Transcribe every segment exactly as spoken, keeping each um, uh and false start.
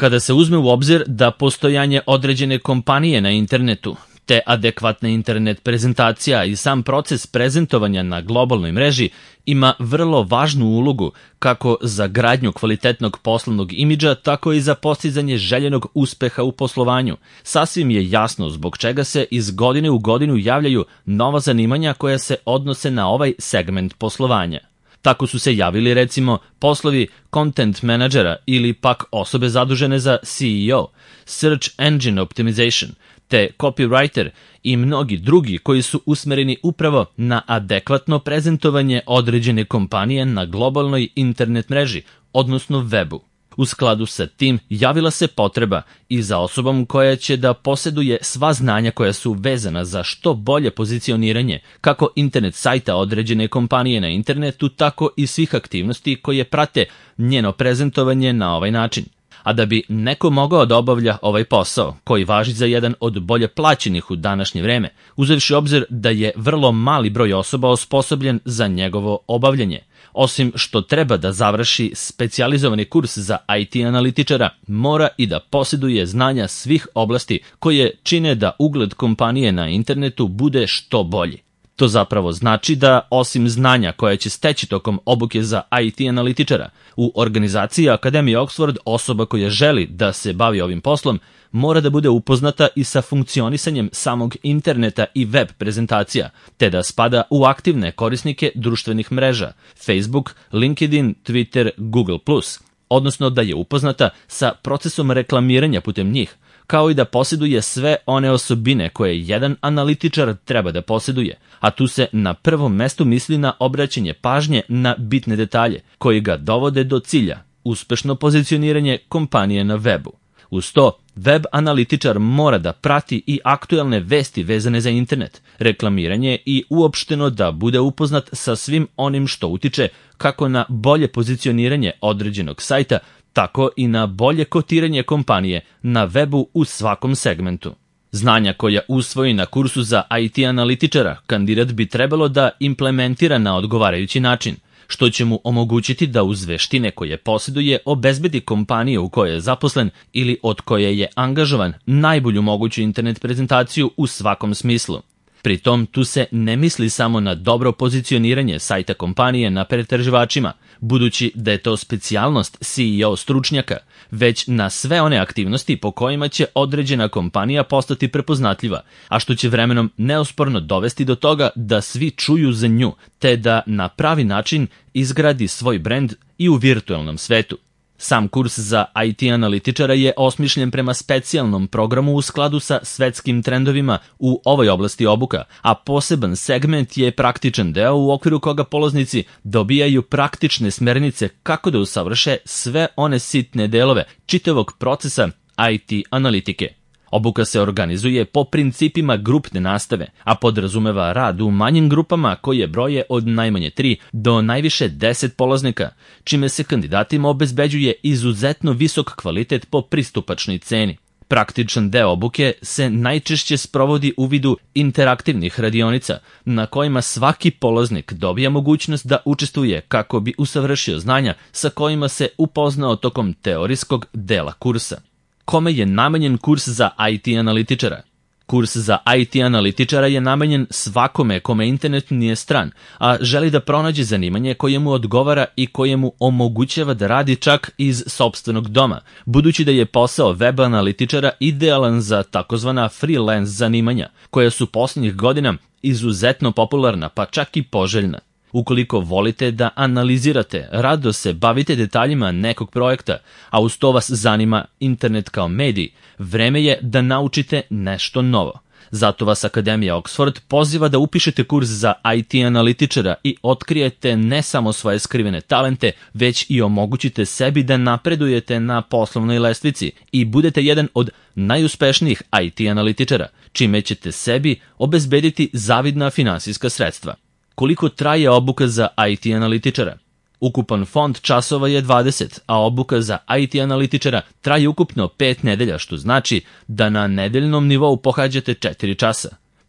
Kada se uzme u obzir da postojanje određene kompanije na internetu, te adekvatna internet prezentacija i sam proces prezentovanja na globalnoj mreži ima vrlo važnu ulogu kako za gradnju kvalitetnog poslovnog imidža, tako i za postizanje željenog uspeha u poslovanju. Sasvim je jasno zbog čega se iz godine u godinu javljaju nova zanimanja koja se odnose na ovaj segment poslovanja. Tako su se javili recimo poslovi content menadžera ili pak osobe zadužene za C E O, Search Engine Optimization, te copywriter i mnogi drugi koji su usmereni upravo na adekvatno prezentovanje određene kompanije na globalnoj internet mreži, odnosno webu. U skladu sa tim javila se potreba i za osobom koja će da posjeduje sva znanja koja su vezana za što bolje pozicioniranje kako internet sajta određene kompanije na internetu, tako i svih aktivnosti koje prate njeno prezentovanje na ovaj način. A da bi neko mogao da obavlja ovaj posao, koji važi za jedan od bolje plaćenih u današnje vreme, uzevši obzir da je vrlo mali broj osoba osposobljen za njegovo obavljanje, osim što treba da završi specijalizovani kurs za I T analitičara, mora i da posjeduje znanja svih oblasti koje čine da ugled kompanije na internetu bude što bolji. To zapravo znači da, osim znanja koje će steći tokom obuke za I T analitičara, u organizaciji Akademije Oxford osoba koja želi da se bavi ovim poslom mora da bude upoznata i sa funkcionisanjem samog interneta i web prezentacija, te da spada u aktivne korisnike društvenih mreža Facebook, LinkedIn, Twitter, Google plus, odnosno da je upoznata sa procesom reklamiranja putem njih, kao i da posjeduje sve one osobine koje jedan analitičar treba da posjeduje, a tu se na prvom mestu misli na obraćanje pažnje na bitne detalje koji ga dovode do cilja, uspešno pozicioniranje kompanije na webu. Uz to, web analitičar mora da prati i aktuelne vesti vezane za internet, reklamiranje i uopšteno da bude upoznat sa svim onim što utiče kako na bolje pozicioniranje određenog sajta, tako i na bolje kotiranje kompanije na webu u svakom segmentu. Znanja koja usvoji na kursu za I T analitičara, kandidat bi trebalo da implementira na odgovarajući način, što će mu omogućiti da uz veštine koje posjeduje obezbedi kompanije u kojoj je zaposlen ili od koje je angažovan najbolju moguću internet prezentaciju u svakom smislu. Pritom, tu se ne misli samo na dobro pozicioniranje sajta kompanije na pretraživačima, budući da je to specijalnost C E O stručnjaka, već na sve one aktivnosti po kojima će određena kompanija postati prepoznatljiva, a što će vremenom neosporno dovesti do toga da svi čuju za nju, te da na pravi način izgradi svoj brend i u virtualnom svetu. Sam kurs za I T analitičara je osmišljen prema specijalnom programu u skladu sa svetskim trendovima u ovoj oblasti obuka, a poseban segment je praktičan deo u okviru koga polaznici dobijaju praktične smernice kako da usavrše sve one sitne delove čitavog procesa I T analitike. Obuka se organizuje po principima grupne nastave, a podrazumeva rad u manjim grupama koje broje od najmanje tri do najviše deset polaznika, čime se kandidatima obezbeđuje izuzetno visok kvalitet po pristupačnoj ceni. Praktičan deo obuke se najčešće sprovodi u vidu interaktivnih radionica, na kojima svaki polaznik dobija mogućnost da učestvuje kako bi usavršio znanja sa kojima se upoznao tokom teorijskog dela kursa. Kome je namenjen kurs za I T analitičara? Kurs za I T analitičara je namenjen svakome kome internet nije stran, a želi da pronađe zanimanje koje mu odgovara i koje mu omogućava da radi čak iz sopstvenog doma, budući da je posao web analitičara idealan za takozvana freelance zanimanja, koja su posljednjih godina izuzetno popularna, pa čak i poželjna. Ukoliko volite da analizirate, rado se bavite detaljima nekog projekta, a uz to vas zanima internet kao medij, vreme je da naučite nešto novo. Zato vas Akademija Oxford poziva da upišete kurs za I T analitičara i otkrijete ne samo svoje skrivene talente, već i omogućite sebi da napredujete na poslovnoj lestvici i budete jedan od najuspešnijih I T analitičara, čime ćete sebi obezbediti zavidna finansijska sredstva. Koliko traje obuka za I T analitičara? Ukupan fond časova je dvadeset, a obuka za I T analitičara traje ukupno pet nedelja, što znači da na nedeljnom nivou pohađate četiri časa.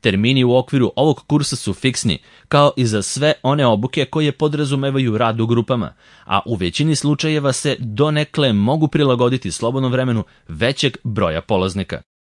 Termini u okviru ovog kursa su fiksni, kao i za sve one obuke koje podrazumevaju rad u grupama, a u većini slučajeva se donekle mogu prilagoditi slobodnom vremenu većeg broja polaznika.